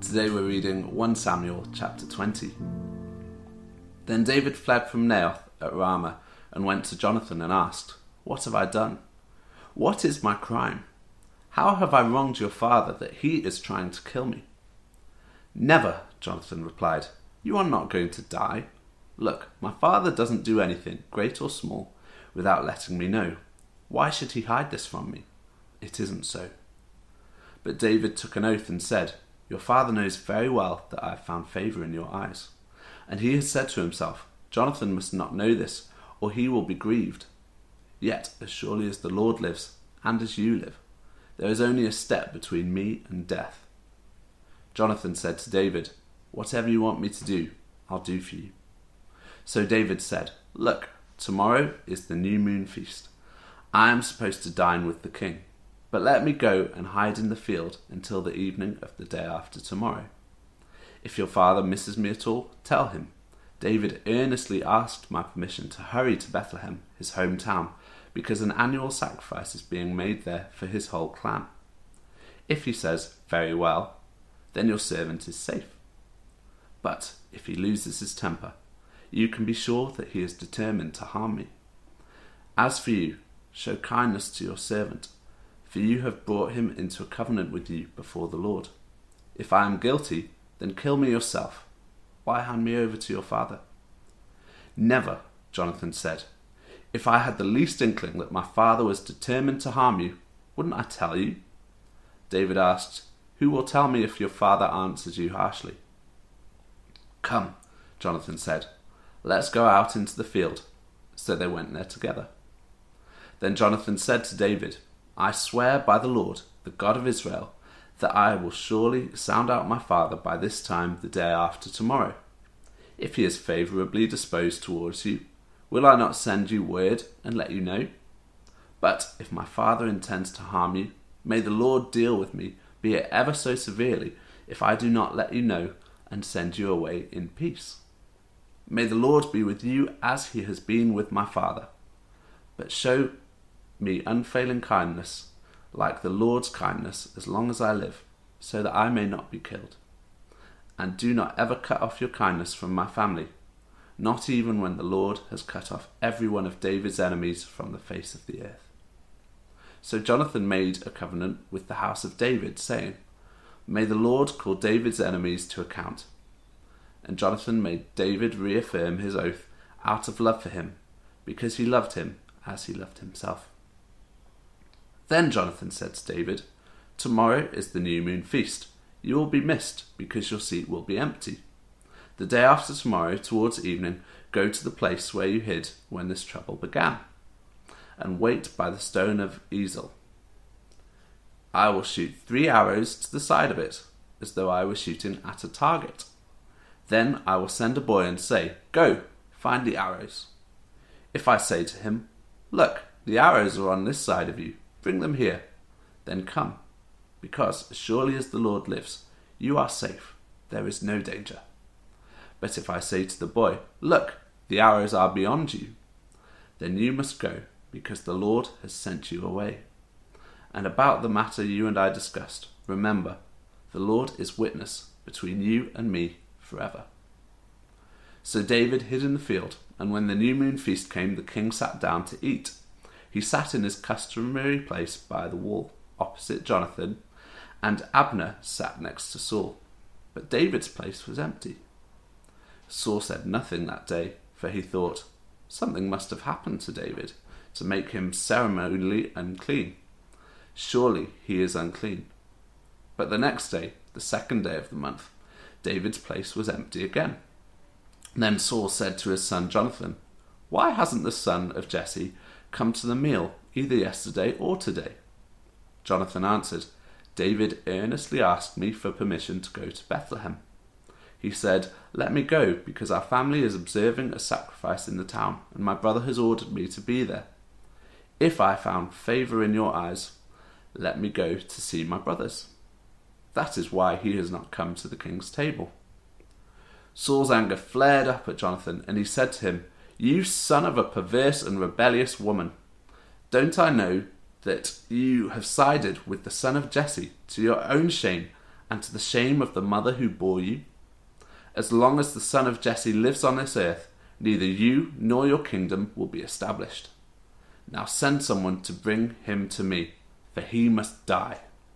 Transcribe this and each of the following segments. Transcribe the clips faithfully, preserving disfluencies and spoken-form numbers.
Today we're reading First Samuel chapter twenty. Then David fled from Naioth at Ramah and went to Jonathan and asked, "What have I done? What is my crime? How have I wronged your father that he is trying to kill me?" "Never," Jonathan replied. "You are not going to die. Look, my father doesn't do anything, great or small, without letting me know. Why should he hide this from me? It isn't so." But David took an oath and said, "Your father knows very well that I have found favour in your eyes." And he has said to himself, "Jonathan must not know this, or he will be grieved. Yet, as surely as the Lord lives, and as you live, there is only a step between me and death." Jonathan said to David, "Whatever you want me to do, I'll do for you." So David said, "Look, tomorrow is the new moon feast. I am supposed to dine with the king. But let me go and hide in the field until the evening of the day after tomorrow. If your father misses me at all, tell him, David earnestly asked my permission to hurry to Bethlehem, his hometown, because an annual sacrifice is being made there for his whole clan. If he says, 'Very well,' then your servant is safe. But if he loses his temper, you can be sure that he is determined to harm me. As for you, show kindness to your servant, for you have brought him into a covenant with you before the Lord. If I am guilty, then kill me yourself. Why hand me over to your father?" "Never," Jonathan said. "If I had the least inkling that my father was determined to harm you, wouldn't I tell you?" David asked, "Who will tell me if your father answers you harshly?" "Come," Jonathan said, "let's go out into the field." So they went there together. Then Jonathan said to David, "I swear by the Lord, the God of Israel, that I will surely sound out my father by this time the day after tomorrow. If he is favourably disposed towards you, will I not send you word and let you know? But if my father intends to harm you, may the Lord deal with me, be it ever so severely, if I do not let you know and send you away in peace. May the Lord be with you as he has been with my father. But show me unfailing kindness, like the Lord's kindness, as long as I live, so that I may not be killed. And do not ever cut off your kindness from my family, not even when the Lord has cut off every one of David's enemies from the face of the earth." So Jonathan made a covenant with the house of David, saying, "May the Lord call David's enemies to account." And Jonathan made David reaffirm his oath out of love for him, because he loved him as he loved himself. Then Jonathan said to David, "Tomorrow is the new moon feast. You will be missed, because your seat will be empty. The day after tomorrow, towards evening, go to the place where you hid when this trouble began, and wait by the stone of Ezel. I will shoot three arrows to the side of it, as though I were shooting at a target. Then I will send a boy and say, 'Go, find the arrows.' If I say to him, 'Look, the arrows are on this side of you, bring them here,' then come, because as surely as the Lord lives, you are safe, there is no danger. But if I say to the boy, 'Look, the arrows are beyond you,' then you must go, because the Lord has sent you away. And about the matter you and I discussed, remember, the Lord is witness between you and me forever." So David hid in the field, and when the new moon feast came, the king sat down to eat. He sat in his customary place by the wall, opposite Jonathan, and Abner sat next to Saul. But David's place was empty. Saul said nothing that day, for he thought, "Something must have happened to David to make him ceremonially unclean. Surely he is unclean." But the next day, the second day of the month, David's place was empty again. Then Saul said to his son Jonathan, "Why hasn't the son of Jesse come to the meal, either yesterday or today?" Jonathan answered, "David earnestly asked me for permission to go to Bethlehem. He said, 'Let me go, because our family is observing a sacrifice in the town, and my brother has ordered me to be there. If I found favour in your eyes, let me go to see my brothers. That is why he has not come to the king's table.'" Saul's anger flared up at Jonathan, and he said to him, "You son of a perverse and rebellious woman, don't I know that you have sided with the son of Jesse to your own shame and to the shame of the mother who bore you? As long as the son of Jesse lives on this earth, neither you nor your kingdom will be established. Now send someone to bring him to me, for he must die."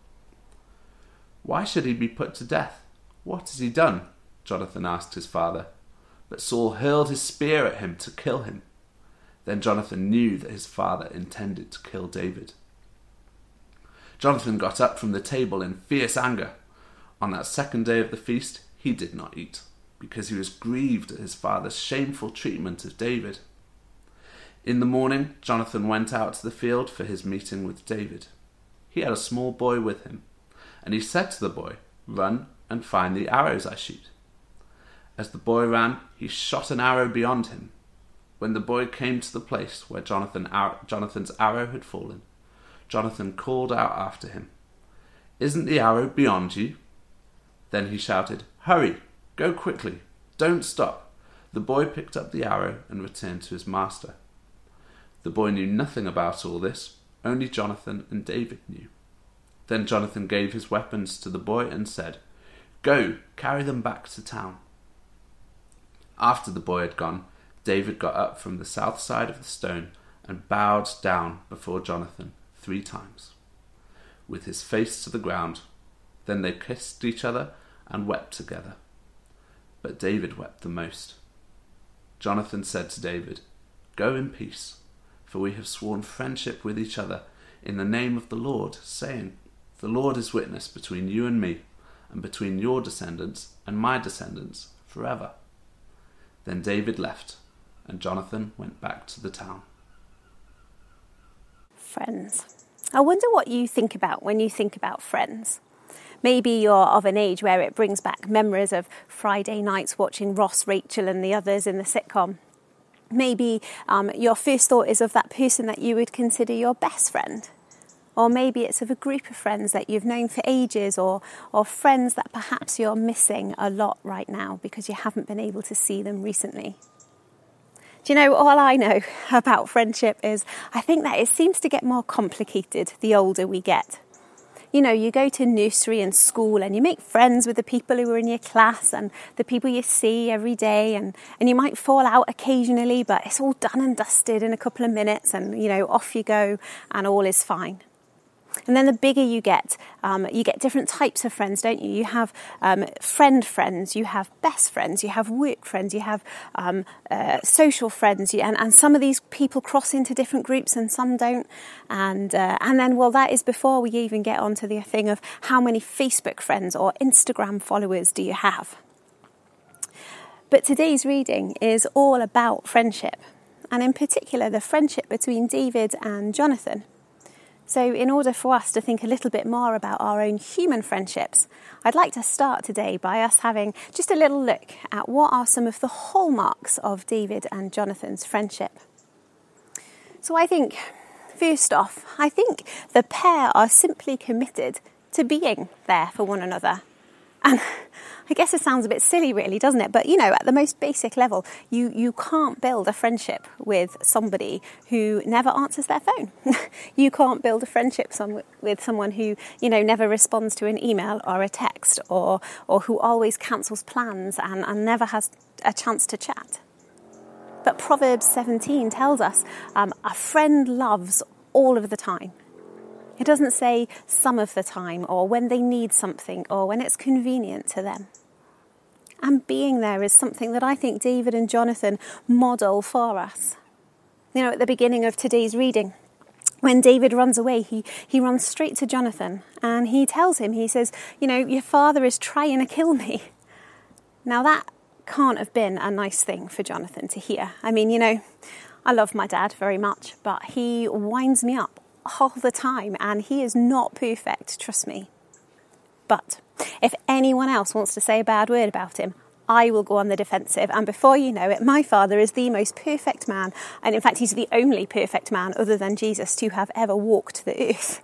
"Why should he be put to death? What has he done?" Jonathan asked his father. But Saul hurled his spear at him to kill him. Then Jonathan knew that his father intended to kill David. Jonathan got up from the table in fierce anger. On that second day of the feast, he did not eat, because he was grieved at his father's shameful treatment of David. In the morning, Jonathan went out to the field for his meeting with David. He had a small boy with him, and he said to the boy, "Run and find the arrows I shoot." As the boy ran, he shot an arrow beyond him. When the boy came to the place where Jonathan, Jonathan's arrow had fallen, Jonathan called out after him, "Isn't the arrow beyond you?" Then he shouted, "Hurry, go quickly, don't stop." The boy picked up the arrow and returned to his master. The boy knew nothing about all this, only Jonathan and David knew. Then Jonathan gave his weapons to the boy and said, "Go, carry them back to town." After the boy had gone, David got up from the south side of the stone and bowed down before Jonathan three times, with his face to the ground. Then they kissed each other and wept together. But David wept the most. Jonathan said to David, "Go in peace, for we have sworn friendship with each other in the name of the Lord, saying, 'The Lord is witness between you and me, and between your descendants and my descendants forever.'" Then David left, and Jonathan went back to the town. Friends. I wonder what you think about when you think about friends. Maybe you're of an age where it brings back memories of Friday nights watching Ross, Rachel and the others in the sitcom. Maybe um, your first thought is of that person that you would consider your best friend. Or maybe it's of a group of friends that you've known for ages, or, or friends that perhaps you're missing a lot right now because you haven't been able to see them recently. Do you know, all I know about friendship is I think that it seems to get more complicated the older we get. You know, you go to nursery and school and you make friends with the people who are in your class and the people you see every day, and, and you might fall out occasionally, but it's all done and dusted in a couple of minutes and, you know, off you go and all is fine. And then the bigger you get, um, you get different types of friends, don't you? You have um, friend friends, you have best friends, you have work friends, you have um, uh, social friends, and, and some of these people cross into different groups and some don't. And uh, and then, well, that is before we even get onto the thing of how many Facebook friends or Instagram followers do you have. But today's reading is all about friendship, and in particular the friendship between David and Jonathan. So in order for us to think a little bit more about our own human friendships, I'd like to start today by us having just a little look at what are some of the hallmarks of David and Jonathan's friendship. So I think, first off, I think the pair are simply committed to being there for one another. And I guess it sounds a bit silly really, doesn't it? But, you know, at the most basic level, you, you can't build a friendship with somebody who never answers their phone. You can't build a friendship some, with someone who, you know, never responds to an email or a text, or or who always cancels plans and, and never has a chance to chat. But Proverbs seventeen tells us um, a friend loves all of the time. It doesn't say some of the time, or when they need something, or when it's convenient to them. And being there is something that I think David and Jonathan model for us. You know, at the beginning of today's reading, when David runs away, he, he runs straight to Jonathan and he tells him, he says, you know, your father is trying to kill me. Now that can't have been a nice thing for Jonathan to hear. I mean, you know, I love my dad very much, but he winds me up all the time, and he is not perfect, trust me. But if anyone else wants to say a bad word about him, I will go on the defensive, and before you know it, my father is the most perfect man, and in fact he's the only perfect man other than Jesus to have ever walked the earth.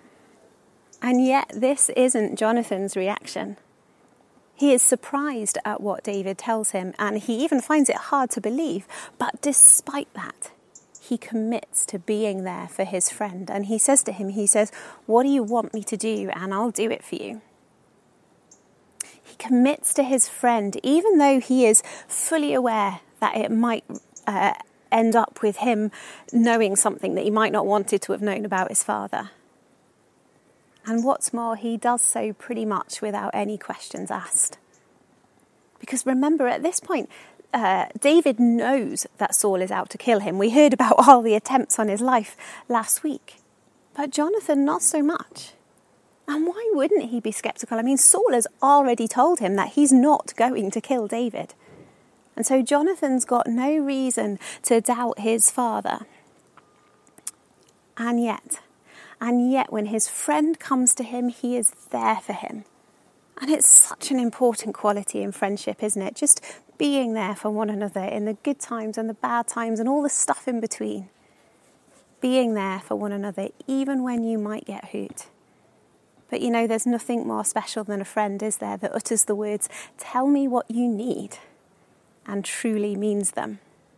And yet this isn't Jonathan's reaction. He is surprised at what David tells him, and he even finds it hard to believe, but despite that, he commits to being there for his friend. And he says to him, he says, what do you want me to do? And I'll do it for you. He commits to his friend, even though he is fully aware that it might uh, end up with him knowing something that he might not wanted to have known about his father. And what's more, he does so pretty much without any questions asked. Because remember, at this point, uh, David knows that Saul is out to kill him. We heard about all the attempts on his life last week. But Jonathan, not so much. And why wouldn't he be sceptical? I mean, Saul has already told him that he's not going to kill David. And so Jonathan's got no reason to doubt his father. And yet, and yet when his friend comes to him, he is there for him. And it's such an important quality in friendship, isn't it? Just being there for one another in the good times and the bad times and all the stuff in between. Being there for one another, even when you might get hurt. But you know, there's nothing more special than a friend, is there, that utters the words, "Tell me what you need," and truly means them.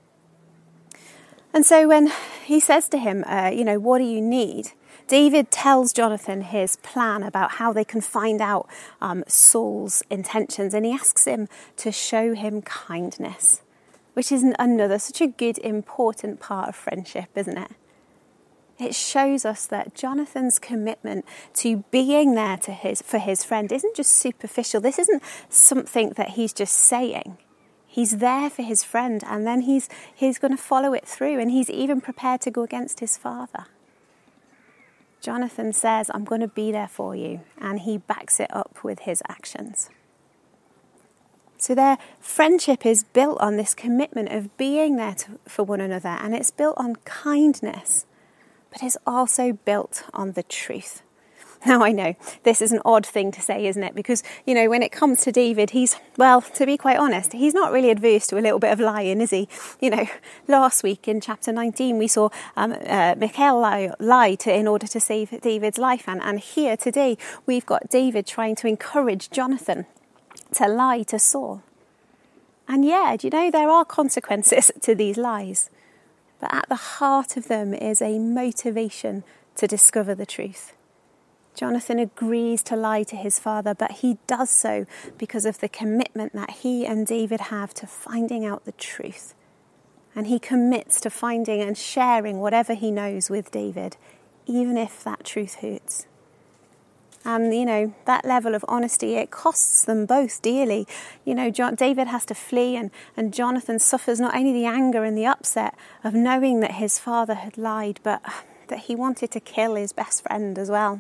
And so when he says to him, uh, you know, what do you need? David tells Jonathan his plan about how they can find out um, Saul's intentions, and he asks him to show him kindness, which is another such a good, important part of friendship, isn't it? It shows us that Jonathan's commitment to being there to his for his friend isn't just superficial. This isn't something that he's just saying. He's there for his friend, and then he's he's going to follow it through, and he's even prepared to go against his father. Jonathan says, "I'm going to be there for you," and he backs it up with his actions. So their friendship is built on this commitment of being there to, for one another, and it's built on kindness. But it's also built on the truth. Now, I know this is an odd thing to say, isn't it? Because, you know, when it comes to David, he's, well, to be quite honest, he's not really adverse to a little bit of lying, is he? You know, last week in chapter nineteen, we saw um, uh, Michal lie, lie to, in order to save David's life. And, and here today, we've got David trying to encourage Jonathan to lie to Saul. And yeah, do you know, there are consequences to these lies. But at the heart of them is a motivation to discover the truth. Jonathan agrees to lie to his father, but he does so because of the commitment that he and David have to finding out the truth. And he commits to finding and sharing whatever he knows with David, even if that truth hurts. And, you know, that level of honesty, it costs them both dearly. You know, John, David has to flee, and, and Jonathan suffers not only the anger and the upset of knowing that his father had lied, but that he wanted to kill his best friend as well.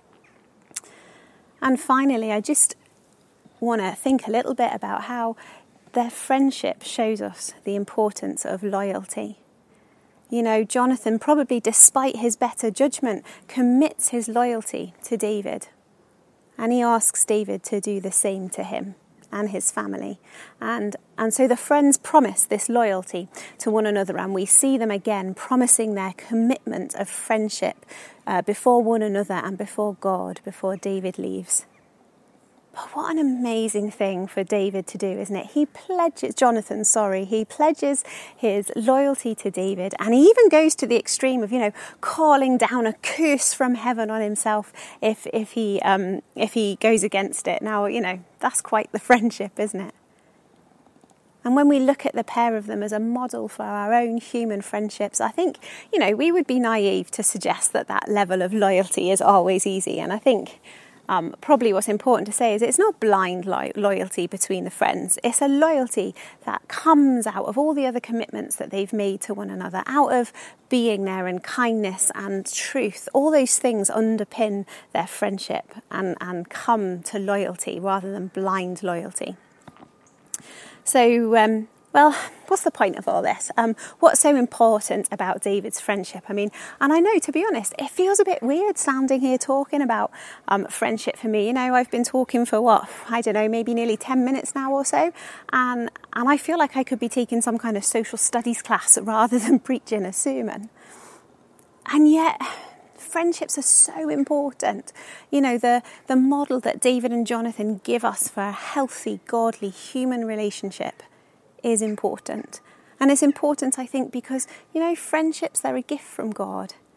And finally, I just want to think a little bit about how their friendship shows us the importance of loyalty. You know, Jonathan, probably despite his better judgment, commits his loyalty to David. And he asks David to do the same to him and his family. And, and so the friends promise this loyalty to one another, and we see them again promising their commitment of friendship uh, before one another and before God, before David leaves. But what an amazing thing for David to do, isn't it? He pledges, Jonathan, sorry, he pledges his loyalty to David, and he even goes to the extreme of, you know, calling down a curse from heaven on himself if if he um, if he goes against it. Now, you know, that's quite the friendship, isn't it? And when we look at the pair of them as a model for our own human friendships, I think, you know, we would be naive to suggest that that level of loyalty is always easy. And I think Um, probably what's important to say is it's not blind lo- loyalty between the friends. It's a loyalty that comes out of all the other commitments that they've made to one another, out of being there and kindness and truth. All those things underpin their friendship and, and come to loyalty rather than blind loyalty. So, um, well, what's the point of all this? Um, what's so important about David's friendship? I mean, and I know, to be honest, it feels a bit weird standing here talking about um, friendship for me. You know, I've been talking for what, I don't know, maybe nearly ten minutes now or so. And, and I feel like I could be taking some kind of social studies class rather than preaching a sermon. And yet, friendships are so important. You know, the, the model that David and Jonathan give us for a healthy, godly, human relationship is important. And it's important, I think, because, you know, friendships, they're a gift from God.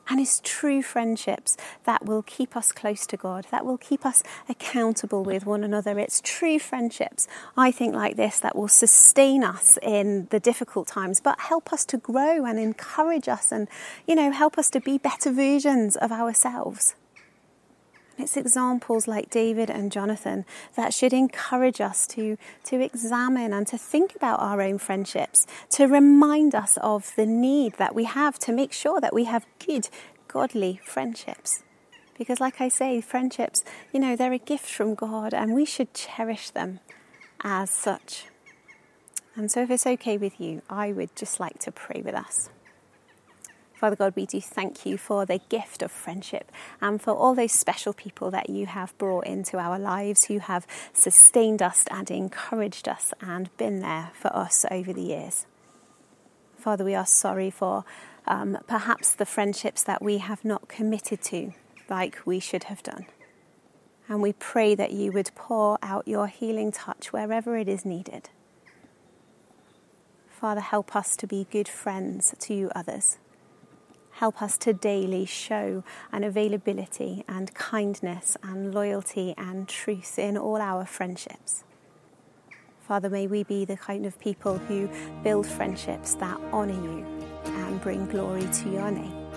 And it's true friendships that will keep us close to God, that will keep us accountable with one another. It's true friendships, I think, like this that will sustain us in the difficult times, but help us to grow and encourage us and, you know, help us to be better versions of ourselves. And it's examples like David and Jonathan that should encourage us to, to examine and to think about our own friendships, to remind us of the need that we have to make sure that we have good, godly friendships. Because like I say, friendships, you know, they're a gift from God and we should cherish them as such. And so if it's okay with you, I would just like to pray with us. Father God, we do thank you for the gift of friendship and for all those special people that you have brought into our lives who have sustained us and encouraged us and been there for us over the years. Father, we are sorry for um, perhaps the friendships that we have not committed to like we should have done. And we pray that you would pour out your healing touch wherever it is needed. Father, help us to be good friends to others. Help us to daily show an availability and kindness and loyalty and truth in all our friendships. Father, may we be the kind of people who build friendships that honour you and bring glory to your name.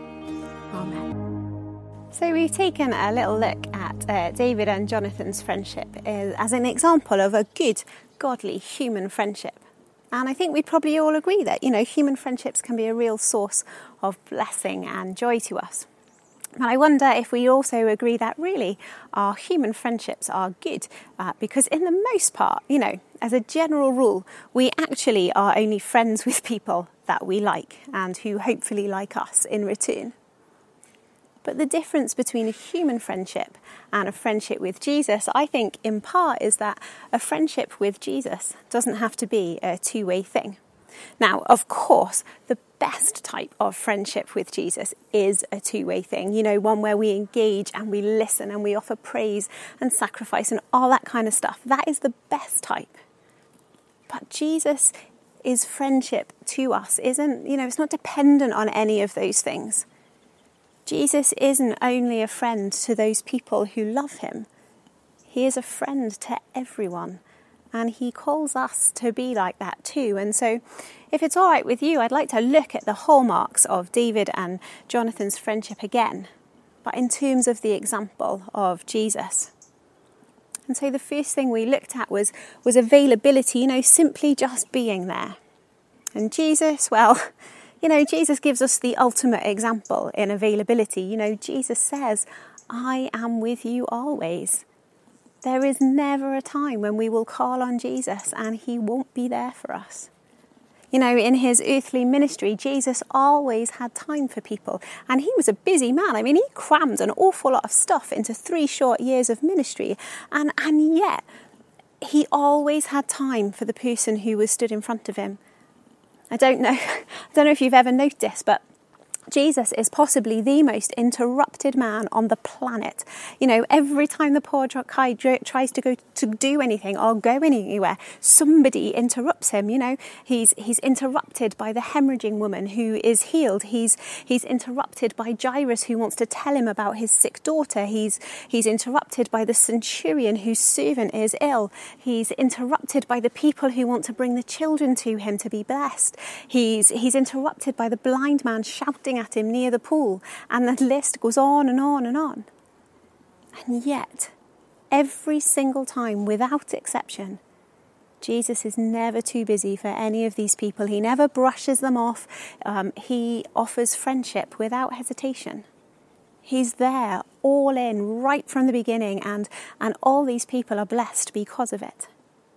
Amen. So we've taken a little look at uh, David and Jonathan's friendship as an example of a good, godly human friendship. And I think we probably all agree that, you know, human friendships can be a real source of blessing and joy to us. And I wonder if we also agree that really our human friendships are good uh, because in the most part, you know, as a general rule, we actually are only friends with people that we like and who hopefully like us in return. But the difference between a human friendship and a friendship with Jesus, I think, in part, is that a friendship with Jesus doesn't have to be a two-way thing. Now, of course, the best type of friendship with Jesus is a two-way thing. You know, one where we engage and we listen and we offer praise and sacrifice and all that kind of stuff. That is the best type. But Jesus' friendship to us isn't, you know, it's not dependent on any of those things. Jesus isn't only a friend to those people who love him. He is a friend to everyone. And he calls us to be like that too. And so if it's all right with you, I'd like to look at the hallmarks of David and Jonathan's friendship again, but in terms of the example of Jesus. And so the first thing we looked at was, was availability, you know, simply just being there. And Jesus, well, you know, Jesus gives us the ultimate example in availability. You know, Jesus says, I am with you always. There is never a time when we will call on Jesus and he won't be there for us. You know, in his earthly ministry, Jesus always had time for people. And he was a busy man. I mean, he crammed an awful lot of stuff into three short years of ministry. And, and yet, he always had time for the person who was stood in front of him. I don't know, I don't know if you've ever noticed, but Jesus is possibly the most interrupted man on the planet. You know, every time the poor guy tries to go to do anything or go anywhere, somebody interrupts him. You know, he's he's interrupted by the hemorrhaging woman who is healed. He's he's interrupted by Jairus who wants to tell him about his sick daughter. He's he's interrupted by the centurion whose servant is ill. He's interrupted by the people who want to bring the children to him to be blessed. He's he's interrupted by the blind man shouting at him near the pool, and the list goes on and on and on. And yet, every single time, without exception, Jesus is never too busy for any of these people. He never brushes them off. Um, he offers friendship without hesitation. He's there, all in, right from the beginning, and, and all these people are blessed because of it.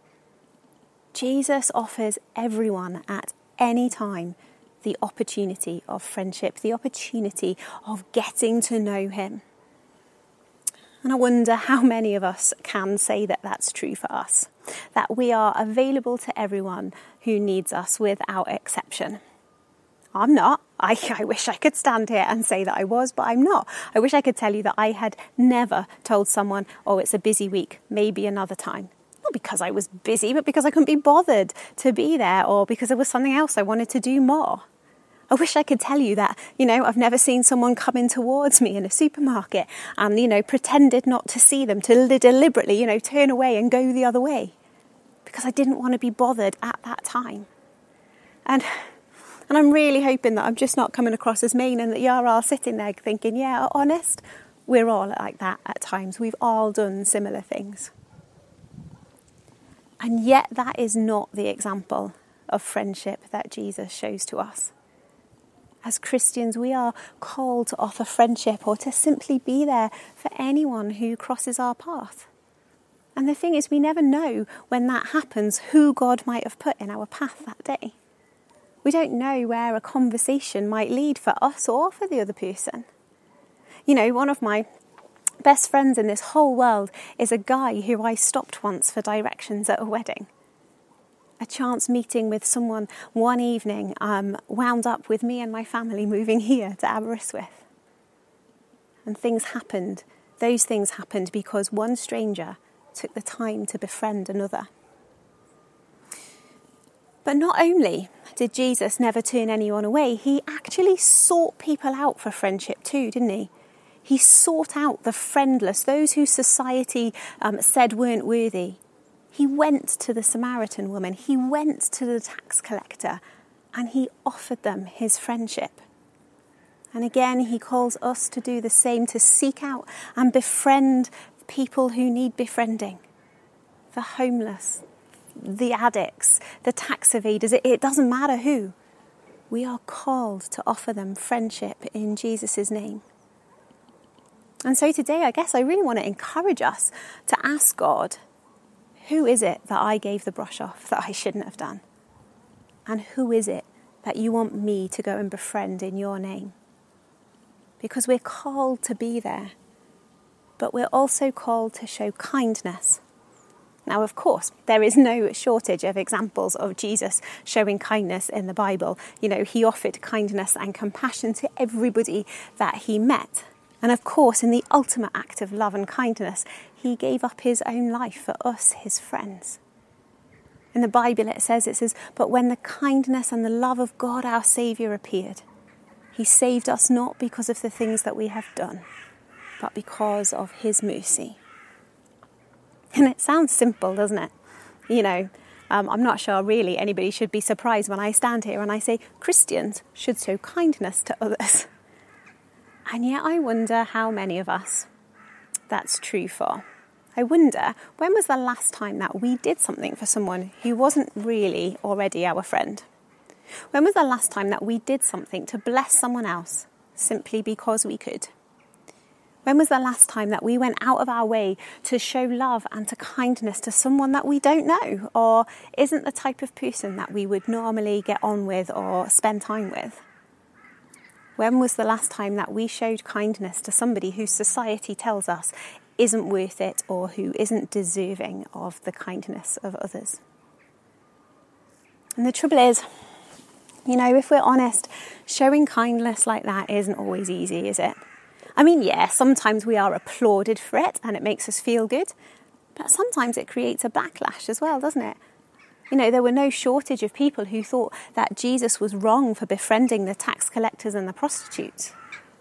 Jesus offers everyone at any time the opportunity of friendship, the opportunity of getting to know him. And I wonder how many of us can say that that's true for us, that we are available to everyone who needs us without exception. I'm not. I, I wish I could stand here and say that I was, but I'm not. I wish I could tell you that I had never told someone, oh, it's a busy week, maybe another time. Not because I was busy, but because I couldn't be bothered to be there, or because there was something else I wanted to do more. I wish I could tell you that, you know, I've never seen someone coming towards me in a supermarket and, you know, pretended not to see them, to deliberately, you know, turn away and go the other way because I didn't want to be bothered at that time. And and I'm really hoping that I'm just not coming across as mean and that you're all sitting there thinking, yeah, honest, we're all like that at times. We've all done similar things. And yet that is not the example of friendship that Jesus shows to us. As Christians, we are called to offer friendship or to simply be there for anyone who crosses our path. And the thing is, we never know when that happens who God might have put in our path that day. We don't know where a conversation might lead for us or for the other person. You know, one of my best friends in this whole world is a guy who I stopped once for directions at a wedding. A chance meeting with someone one evening um, wound up with me and my family moving here to Aberystwyth. And things happened. Those things happened because one stranger took the time to befriend another. But not only did Jesus never turn anyone away, he actually sought people out for friendship too, didn't he? He sought out the friendless, those who society um, said weren't worthy. He went to the Samaritan woman, he went to the tax collector, and he offered them his friendship. And again, he calls us to do the same, to seek out and befriend people who need befriending. The homeless, the addicts, the tax evaders, it, it doesn't matter who. We are called to offer them friendship in Jesus' name. And so today, I guess I really want to encourage us to ask God, who is it that I gave the brush off that I shouldn't have done? And who is it that you want me to go and befriend in your name? Because we're called to be there, but we're also called to show kindness. Now, of course, there is no shortage of examples of Jesus showing kindness in the Bible. You know, he offered kindness and compassion to everybody that he met. And of course, in the ultimate act of love and kindness, he gave up his own life for us, his friends. In the Bible it says, it says, but when the kindness and the love of God our Saviour appeared, he saved us not because of the things that we have done, but because of his mercy. And it sounds simple, doesn't it? You know, um, I'm not sure really anybody should be surprised when I stand here and I say Christians should show kindness to others. And yet I wonder how many of us that's true for. I wonder, when was the last time that we did something for someone who wasn't really already our friend? When was the last time that we did something to bless someone else simply because we could? When was the last time that we went out of our way to show love and to kindness to someone that we don't know or isn't the type of person that we would normally get on with or spend time with? When was the last time that we showed kindness to somebody whose society tells us isn't worth it or who isn't deserving of the kindness of others? And the trouble is, you know, if we're honest, showing kindness like that isn't always easy, is it? I mean, yeah, sometimes we are applauded for it and it makes us feel good, but sometimes it creates a backlash as well, doesn't it? You know, there were no shortage of people who thought that Jesus was wrong for befriending the tax collectors and the prostitutes.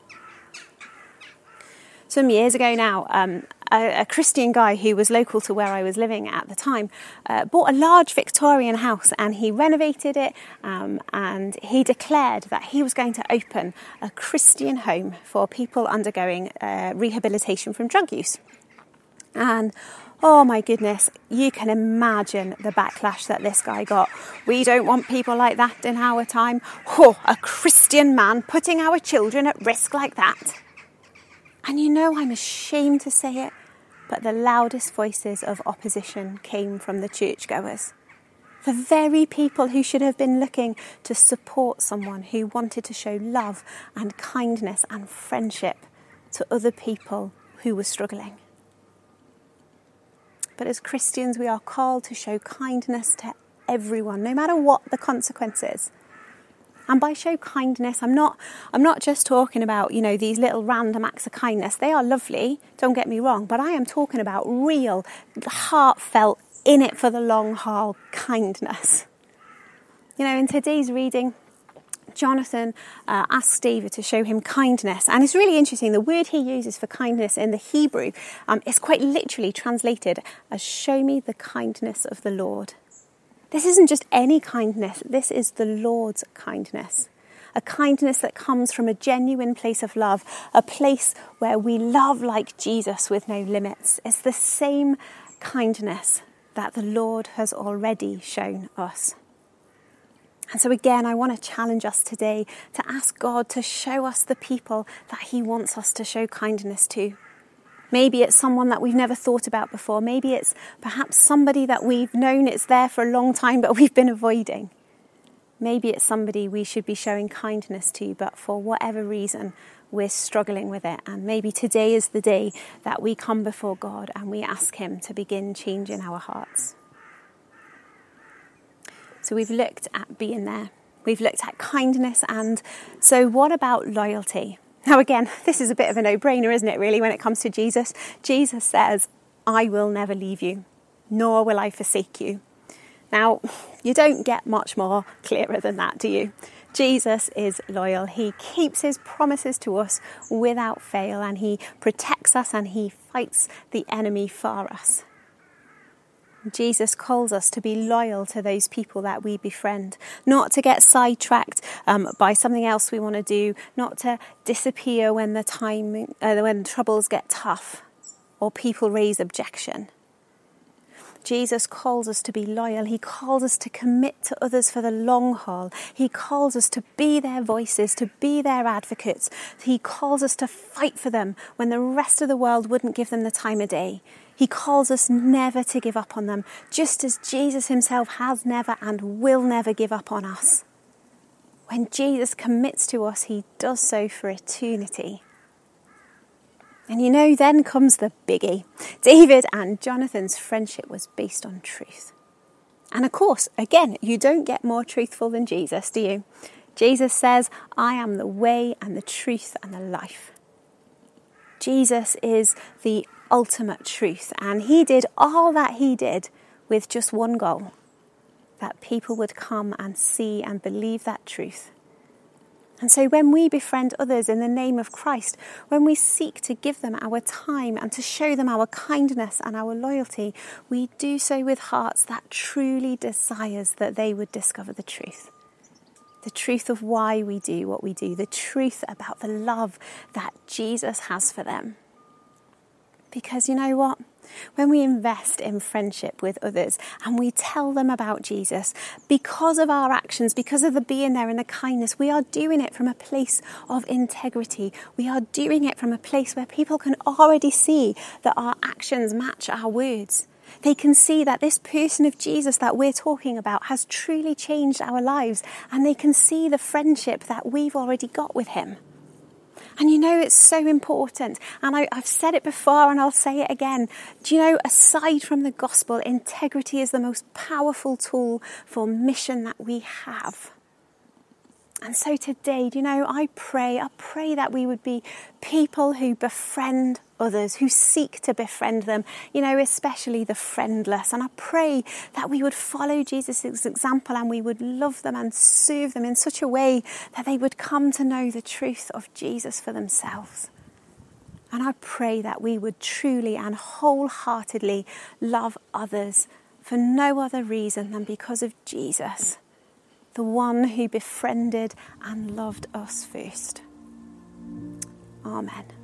Some years ago now, um, a, a Christian guy who was local to where I was living at the time uh, bought a large Victorian house and he renovated it um, and he declared that he was going to open a Christian home for people undergoing uh, rehabilitation from drug use. And oh my goodness, you can imagine the backlash that this guy got. We don't want people like that in our time. Oh, a Christian man putting our children at risk like that. And you know, I'm ashamed to say it, but the loudest voices of opposition came from the churchgoers. The very people who should have been looking to support someone who wanted to show love and kindness and friendship to other people who were struggling. But as Christians, we are called to show kindness to everyone, no matter what the consequences. And by show kindness, I'm not I'm not just talking about, you know, these little random acts of kindness. They are lovely, don't get me wrong, but I am talking about real, heartfelt, in it for the long haul kindness. You know, in today's reading, Jonathan uh, asks David to show him kindness. And it's really interesting. The word he uses for kindness in the Hebrew um, is quite literally translated as show me the kindness of the Lord. This isn't just any kindness. This is the Lord's kindness. A kindness that comes from a genuine place of love, a place where we love like Jesus with no limits. It's the same kindness that the Lord has already shown us. And so again, I want to challenge us today to ask God to show us the people that he wants us to show kindness to. Maybe it's someone that we've never thought about before. Maybe it's perhaps somebody that we've known it's there for a long time, but we've been avoiding. Maybe it's somebody we should be showing kindness to, but for whatever reason, we're struggling with it. And maybe today is the day that we come before God and we ask him to begin changing our hearts. So we've looked at being there. We've looked at kindness. And so what about loyalty? Now, again, this is a bit of a no-brainer, isn't it, really, when it comes to Jesus? Jesus says, I will never leave you, nor will I forsake you. Now, you don't get much more clearer than that, do you? Jesus is loyal. He keeps his promises to us without fail, and he protects us and he fights the enemy for us. Jesus calls us to be loyal to those people that we befriend, not to get sidetracked um, by something else we want to do, not to disappear when the time, uh, when troubles get tough or people raise objection. Jesus calls us to be loyal. He calls us to commit to others for the long haul. He calls us to be their voices, to be their advocates. He calls us to fight for them when the rest of the world wouldn't give them the time of day. He calls us never to give up on them, just as Jesus himself has never and will never give up on us. When Jesus commits to us, he does so for eternity. And you know, then comes the biggie. David and Jonathan's friendship was based on truth. And of course, again, you don't get more truthful than Jesus, do you? Jesus says, I am the way and the truth and the life. Jesus is the ultimate truth, and he did all that he did with just one goal, that people would come and see and believe that truth. And so when we befriend others in the name of Christ, when we seek to give them our time and to show them our kindness and our loyalty, we do so with hearts that truly desires that they would discover the truth. The truth of why we do what we do, the truth about the love that Jesus has for them. Because you know what? When we invest in friendship with others and we tell them about Jesus, because of our actions, because of the being there and the kindness, we are doing it from a place of integrity. We are doing it from a place where people can already see that our actions match our words. They can see that this person of Jesus that we're talking about has truly changed our lives, and they can see the friendship that we've already got with him. And you know, it's so important. And I, I've said it before and I'll say it again. Do you know, aside from the gospel, integrity is the most powerful tool for mission that we have. And so today, do you know, I pray, I pray that we would be people who befriend others, who seek to befriend them, you know, especially the friendless. And I pray that we would follow Jesus' example and we would love them and serve them in such a way that they would come to know the truth of Jesus for themselves. And I pray that we would truly and wholeheartedly love others for no other reason than because of Jesus, the one who befriended and loved us first. Amen.